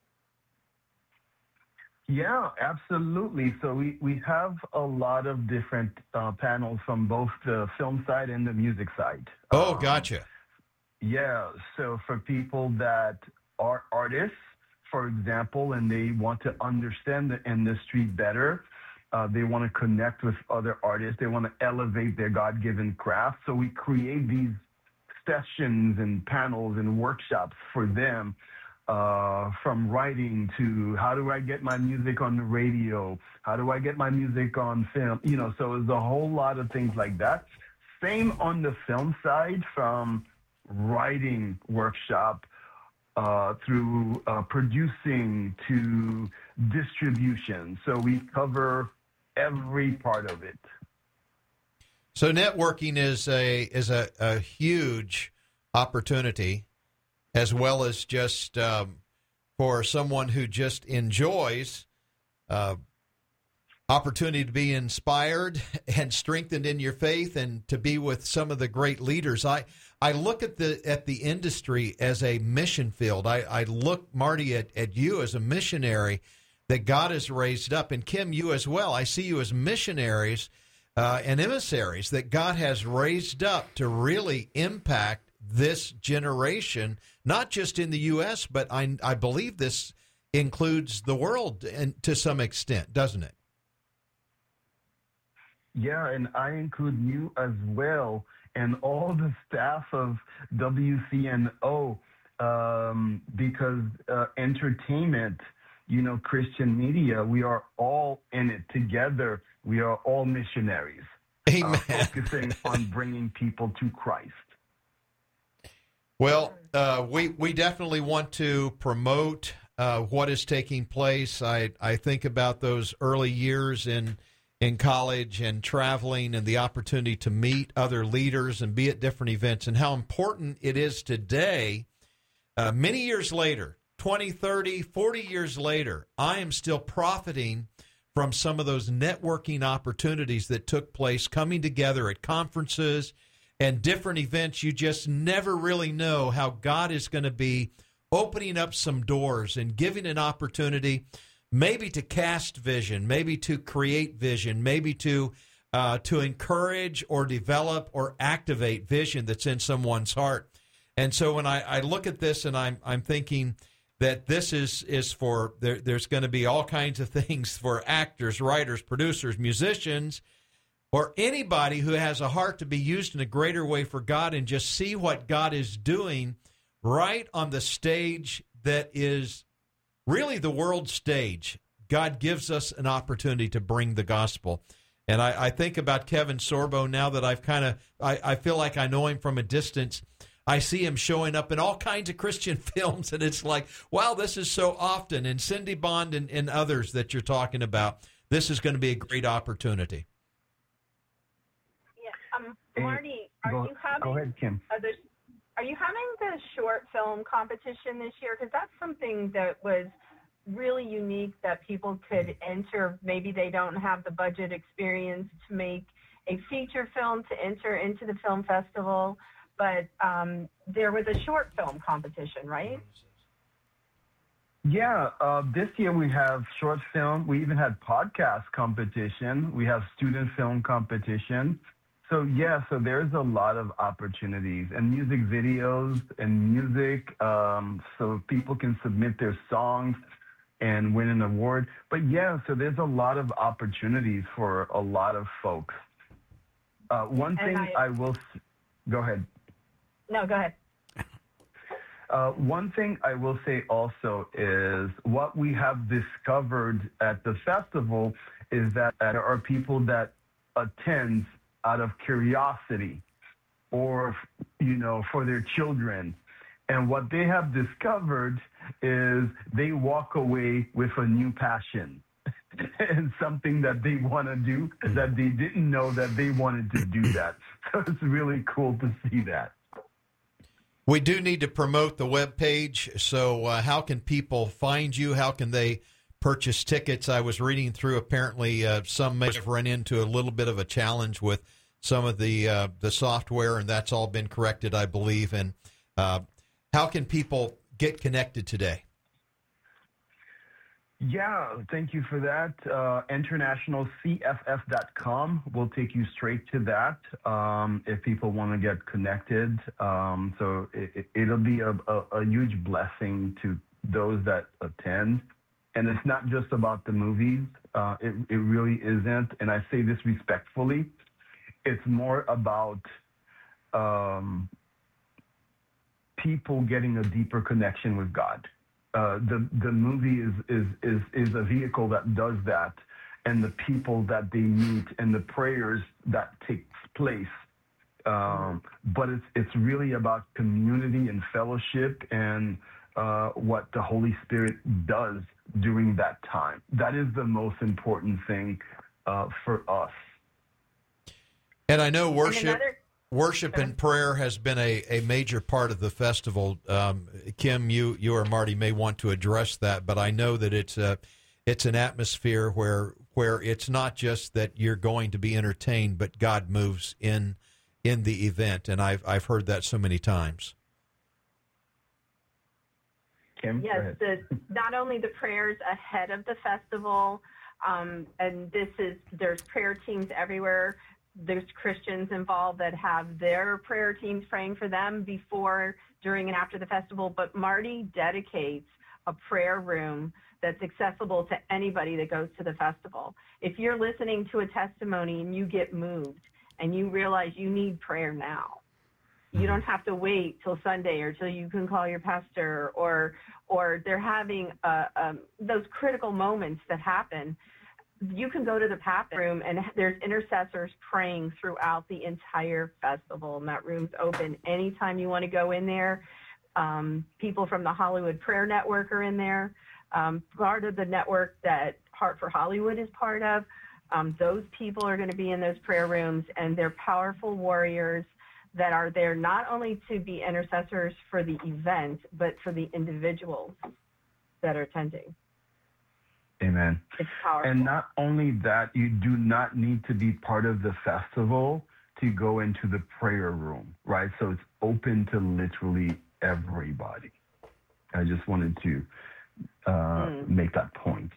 Yeah, absolutely. So we, we have a lot of different uh, panels from both the film side and the music side. Oh, Um, gotcha. Yeah, so for people that are artists, for example, and they want to understand the industry better, uh, they want to connect with other artists, they want to elevate their God-given craft. So we create these sessions and panels and workshops for them, uh, from writing to how do I get my music on the radio? How do I get my music on film? You know, so it's a whole lot of things like that. Same on the film side, from writing workshop uh, through uh, producing to distribution. So we cover every part of it. So networking is a is a, a huge opportunity, as well as just um, for someone who just enjoys uh, opportunity to be inspired and strengthened in your faith, and to be with some of the great leaders. I I look at the at the industry as a mission field. I, I look, Marty, at, at you as a missionary that God has raised up, and Kim, you as well. I see you as missionaries uh, and emissaries that God has raised up to really impact this generation, not just in the U S, but I, I believe this includes the world, and to some extent, doesn't it? Yeah, and I include you as well, and all the staff of W C N O, um, because uh, entertainment, you know, Christian media, we are all in it together. We are all missionaries, Amen. Uh, focusing on bringing people to Christ. Well, uh, we we definitely want to promote uh, what is taking place. I I think about those early years in in college and traveling and the opportunity to meet other leaders and be at different events, and how important it is today, uh, many years later, twenty, thirty, forty years later, I am still profiting from some of those networking opportunities that took place coming together at conferences and different events. You just never really know how God is going to be opening up some doors and giving an opportunity maybe to cast vision, maybe to create vision, maybe to uh, to encourage or develop or activate vision that's in someone's heart. And so when I, I look at this and I'm I'm thinking that this is is for there, there's going to be all kinds of things for actors, writers, producers, musicians, or anybody who has a heart to be used in a greater way for God and just see what God is doing right on the stage that is really the world stage. God gives us an opportunity to bring the gospel. And I, I think about Kevin Sorbo now that I've kind of, I, I feel like I know him from a distance. I see him showing up in all kinds of Christian films, and it's like, wow, this is so often. And Cindy Bond and, and others that you're talking about, this is going to be a great opportunity. Yeah, um, Marty, are go, you having? Go ahead, Kim. Are, there, are you having the short film competition this year? Because that's something that was really unique that people could enter. Maybe they don't have the budget experience to make a feature film to enter into the film festival. But um, there was a short film competition, right? Yeah, uh, this year we have short film. We even had podcast competition. We have student film competition. So, yeah, so there's a lot of opportunities and music videos and music um, so people can submit their songs and win an award. But, yeah, so there's a lot of opportunities for a lot of folks. Uh, one And thing I- I will s- go ahead. No, go ahead. Uh, one thing I will say also is what we have discovered at the festival is that there are people that attend out of curiosity or, you know, for their children. And what they have discovered is they walk away with a new passion and something that they want to do that they didn't know that they wanted to do that. So it's really cool to see that. We do need to promote the webpage. So uh, how can people find you? How can they purchase tickets? I was reading through, apparently uh, some may have run into a little bit of a challenge with some of the uh, the software, and that's all been corrected, I believe. And uh, how can people get connected today? Yeah, thank you for that. Uh, international C F F dot com will take you straight to that um, if people want to get connected. Um, so it, it'll be a, a, a huge blessing to those that attend. And it's not just about the movies. Uh, it, it really isn't. And I say this respectfully. It's more about um, people getting a deeper connection with God. Uh, the the movie is, is is is a vehicle that does that, and the people that they meet and the prayers that takes place. Um, but it's it's really about community and fellowship and uh, what the Holy Spirit does during that time. That is the most important thing uh, for us. And I know worship. And another- Worship and prayer has been a, a major part of the festival. Um, Kim, you you or Marty may want to address that, but I know that it's a it's an atmosphere where where it's not just that you're going to be entertained, but God moves in in the event, and I've I've heard that so many times. Kim, go Yes, ahead. the, not only the prayers ahead of the festival, um, and this is there's prayer teams everywhere. There's Christians involved that have their prayer teams praying for them before, during, and after the festival. But Marty dedicates a prayer room that's accessible to anybody that goes to the festival. If you're listening to a testimony and you get moved and you realize you need prayer now, you don't have to wait till Sunday or till you can call your pastor, or or they're having uh, um, those critical moments that happen. You can go to the P A P room, and there's intercessors praying throughout the entire festival, and that room's open anytime you want to go in there. Um, people from the Hollywood Prayer Network are in there, um, part of the network that Heart for Hollywood is part of. Um, those people are going to be in those prayer rooms, and they're powerful warriors that are there not only to be intercessors for the event, but for the individuals that are attending. Amen. It's powerful. And not only that, you do not need to be part of the festival to go into the prayer room, right? So it's open to literally everybody. I just wanted to uh, mm. make that point.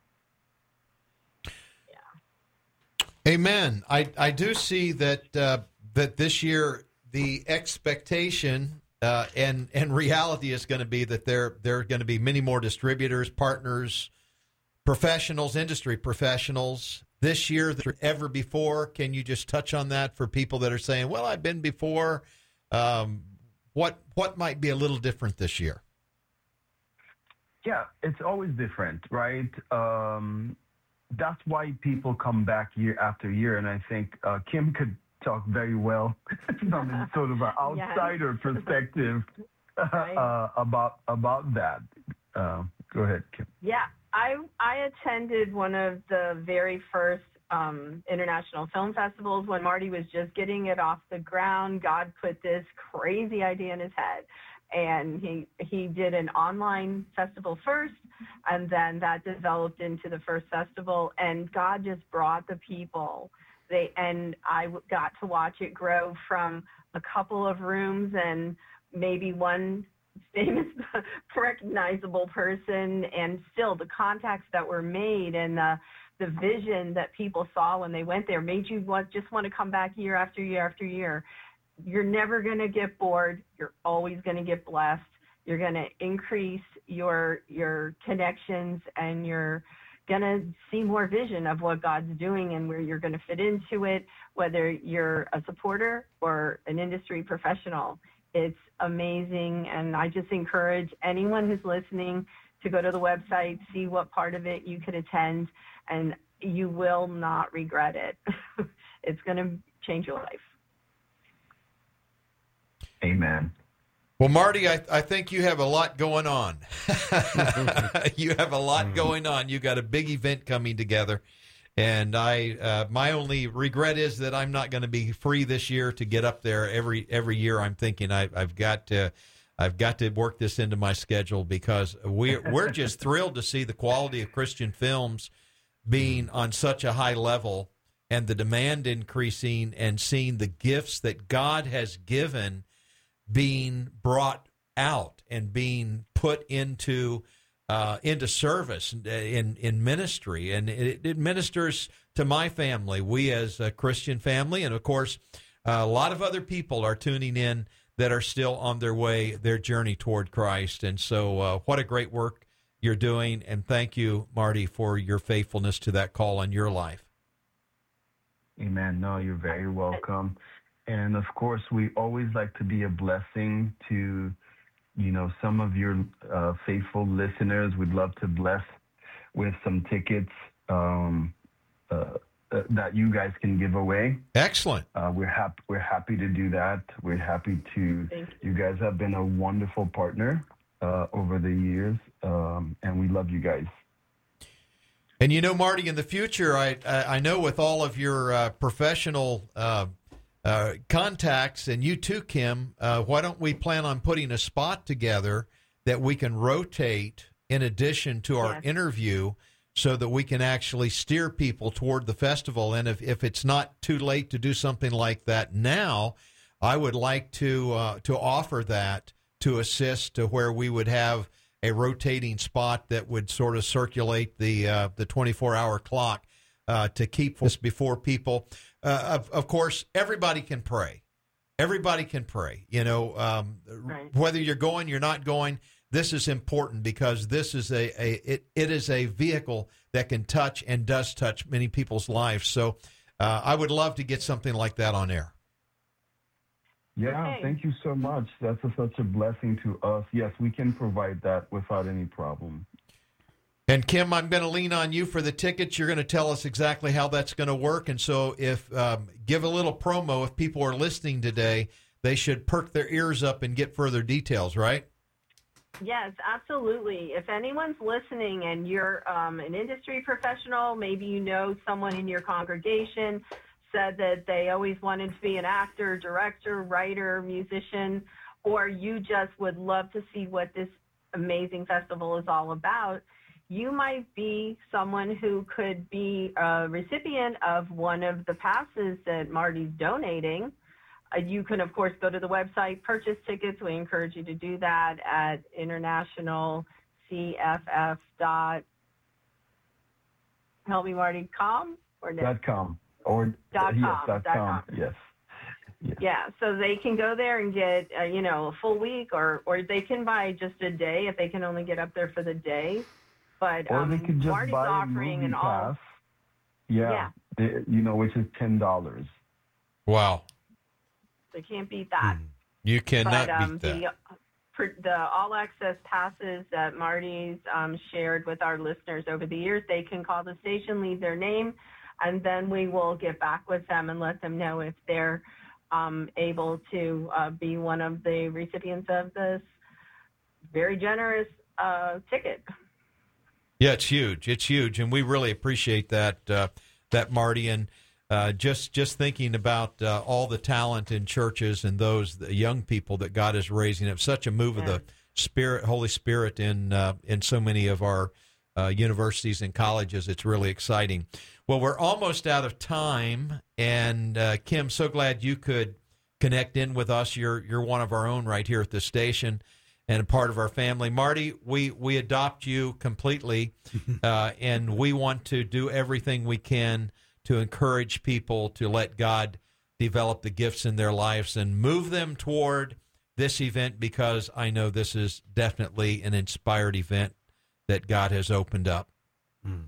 Amen. I, I do see that uh, that this year the expectation uh, and and reality is going to be that there there are going to be many more distributors, partners, professionals, industry professionals this year than ever before. Can you just touch on that for people that are saying, "Well, I've been before"? Um, what what might be a little different this year? Yeah, it's always different, right? Um, That's why people come back year after year, and I think uh, Kim could talk very well from a sort of an outsider yes. perspective right. uh, about about that. Uh, go ahead, Kim. Yeah, I I attended one of the very first um, international film festivals when Marty was just getting it off the ground. God put this crazy idea in his head. And he he did an online festival first, and then that developed into the first festival. And God just brought the people. They and I got to watch it grow from a couple of rooms and maybe one famous, recognizable person, and still the contacts that were made and the the vision that people saw when they went there made you want, just want to come back year after year after year. You're never going to get bored. You're always going to get blessed. You're going to increase your your connections, and you're going to see more vision of what God's doing and where you're going to fit into it, whether you're a supporter or an industry professional. It's amazing, and I just encourage anyone who's listening to go to the website, see what part of it you could attend, and you will not regret it. It's going to change your life. Amen. Well, Marty, I, I think you have a lot going on. You have a lot going on. You got a big event coming together, and I uh, my only regret is that I'm not going to be free this year to get up there every every year. I'm thinking I, I've got to I've got to work this into my schedule, because we're we're just thrilled to see the quality of Christian films being on such a high level, and the demand increasing, and seeing the gifts that God has given being brought out and being put into uh, into service in in ministry, and it, it ministers to my family. We as a Christian family, and of course, uh, a lot of other people are tuning in that are still on their way, their journey toward Christ. And so, uh, what a great work you're doing, and thank you, Marty, for your faithfulness to that call on your life. Amen. No, you're very welcome. And of course, we always like to be a blessing to, you know, some of your uh, faithful listeners. We'd love to bless with some tickets um, uh, uh, that you guys can give away. Excellent. Uh, we're happy. We're happy to do that. We're happy to. Thank you. You guys have been a wonderful partner uh, over the years, um, and we love you guys. And you know, Marty, in the future, I I know with all of your uh, professional Uh, Uh, contacts, and you too, Kim, uh, why don't we plan on putting a spot together that we can rotate in addition to our yes. interview, so that we can actually steer people toward the festival? And if, if it's not too late to do something like that now, I would like to uh, to offer that to assist to where we would have a rotating spot that would sort of circulate the uh, the twenty-four hour clock uh, to keep this before people. Uh, of, of course, everybody can pray. Everybody can pray. You know, um, right. whether you're going, you're not going. This is important, because this is a, a it, it is a vehicle that can touch and does touch many people's lives. So, uh, I would love to get something like that on air. Yeah, okay. Thank you so much. That's a, such a blessing to us. Yes, we can provide that without any problem. And Kim, I'm going to lean on you for the tickets. You're going to tell us exactly how that's going to work. And so if um, give a little promo. If people are listening today, they should perk their ears up and get further details, right? Yes, absolutely. If anyone's listening and you're um, an industry professional, maybe you know someone in your congregation said that they always wanted to be an actor, director, writer, musician, or you just would love to see what this amazing festival is all about, you might be someone who could be a recipient of one of the passes that Marty's donating. Uh, you can, of course, go to the website, purchase tickets. We encourage you to do that at international c f f dot help me, Marty, com or no? Dot com or Dot yes, com, dot dot com. com. Yes. Yes. Yeah, so they can go there and get, uh, you know, a full week, or, or they can buy just a day if they can only get up there for the day. But Or um, they could just Marty's buy a offering movie an all. pass. Yeah. Yeah. They- you know, which is ten dollars. Wow. They can't beat that. You cannot but um, beat that. the pr- the all access passes that Marty's um, shared with our listeners over the years, they can call the station, leave their name, and then we will get back with them and let them know if they're um, able to uh, be one of the recipients of this very generous uh, ticket. Yeah, it's huge. It's huge, and we really appreciate that, uh, that Marty. And uh, just just thinking about uh, all the talent in churches and those the young people that God is raising up, such a move of the Spirit, Holy Spirit, in uh, in so many of our uh, universities and colleges. It's really exciting. Well, we're almost out of time, and uh, Kim, so glad you could connect in with us. You're you're one of our own right here at the station, and a part of our family. Marty, we, we adopt you completely, uh, and we want to do everything we can to encourage people to let God develop the gifts in their lives and move them toward this event, because I know this is definitely an inspired event that God has opened up. Mm.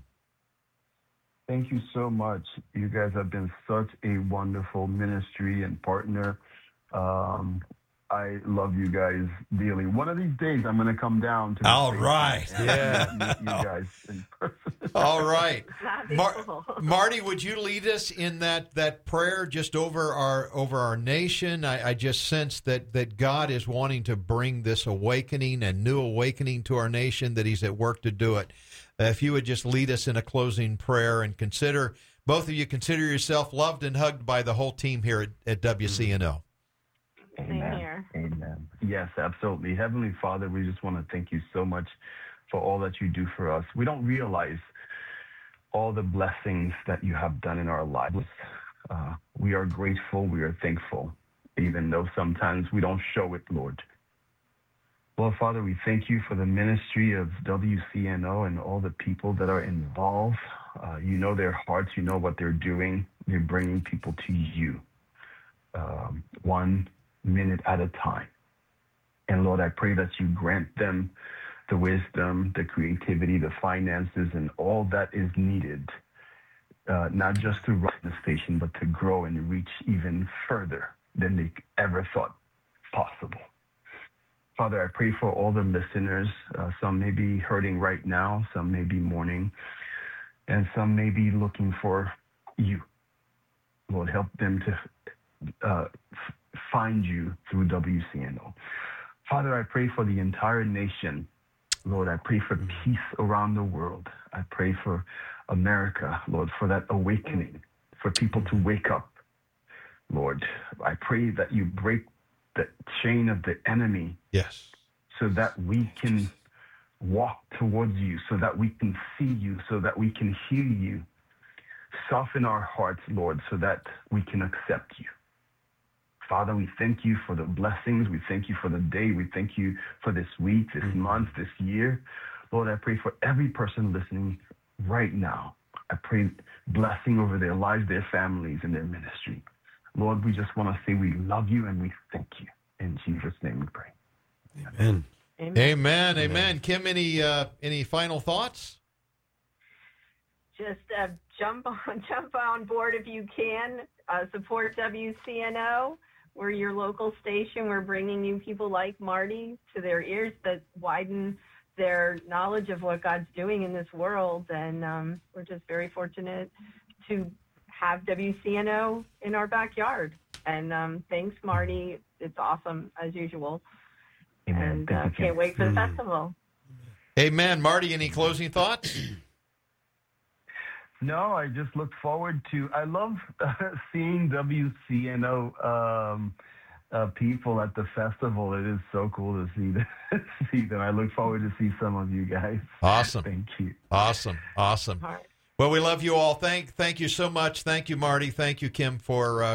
Thank you so much. You guys have been such a wonderful ministry and partner. Um, I love you guys dearly. One of these days, I'm going to come down to. All right. Yeah. Meet you guys in person. All right. That'd be Mar- cool. Marty, would you lead us in that, that prayer just over our over our nation? I, I just sense that, that God is wanting to bring this awakening and new awakening to our nation, that he's at work to do it. Uh, if you would just lead us in a closing prayer, and consider, both of you, consider yourself loved and hugged by the whole team here at, at W C N O. Same Amen. here. Amen. Yes, absolutely. Heavenly Father, we just want to thank you so much for all that you do for us. We don't realize all the blessings that you have done in our lives. Uh, we are grateful. We are thankful, even though sometimes we don't show it, Lord. Lord Father, we thank you for the ministry of W C N O and all the people that are involved. Uh, you know their hearts. You know what they're doing. They're bringing people to you, um, one minute at a time. And Lord, I pray that you grant them the wisdom, the creativity, the finances, and all that is needed, uh, not just to run the station, but to grow and reach even further than they ever thought possible. Father, I pray for all the listeners. Uh, some may be hurting right now, some may be mourning, and some may be looking for you. Lord, help them to uh, f- find you through W C N O. Father, I pray for the entire nation. Lord, I pray for peace around the world. I pray for America, Lord, for that awakening, for people to wake up. Lord, I pray that you break the chain of the enemy. Yes. So that we can walk towards you, so that we can see you, so that we can hear you. Soften our hearts, Lord, so that we can accept you. Father, we thank you for the blessings. We thank you for the day. We thank you for this week, this month, this year. Lord, I pray for every person listening right now. I pray blessing over their lives, their families, and their ministry. Lord, we just want to say we love you and we thank you. In Jesus' name we pray. Amen. Amen. Amen. Amen. Kim, any uh, any final thoughts? Just uh, jump on jump on board if you can. Uh, support W C N O. We're your local station. We're bringing you people like Marty to their ears that widen their knowledge of what God's doing in this world. And um, we're just very fortunate to have W C N O in our backyard. And um, thanks, Marty. It's awesome, as usual. Amen. And Thank uh, you, Kim. can't wait for the festival. Amen. Marty, any closing thoughts? No, I just look forward to. I love uh, seeing W C N O um, uh, people at the festival. It is so cool to see them. see them. I look forward to see some of you guys. Awesome. Thank you. Awesome. Awesome. All right. Well, we love you all. Thank, thank you so much. Thank you, Marty. Thank you, Kim, for uh,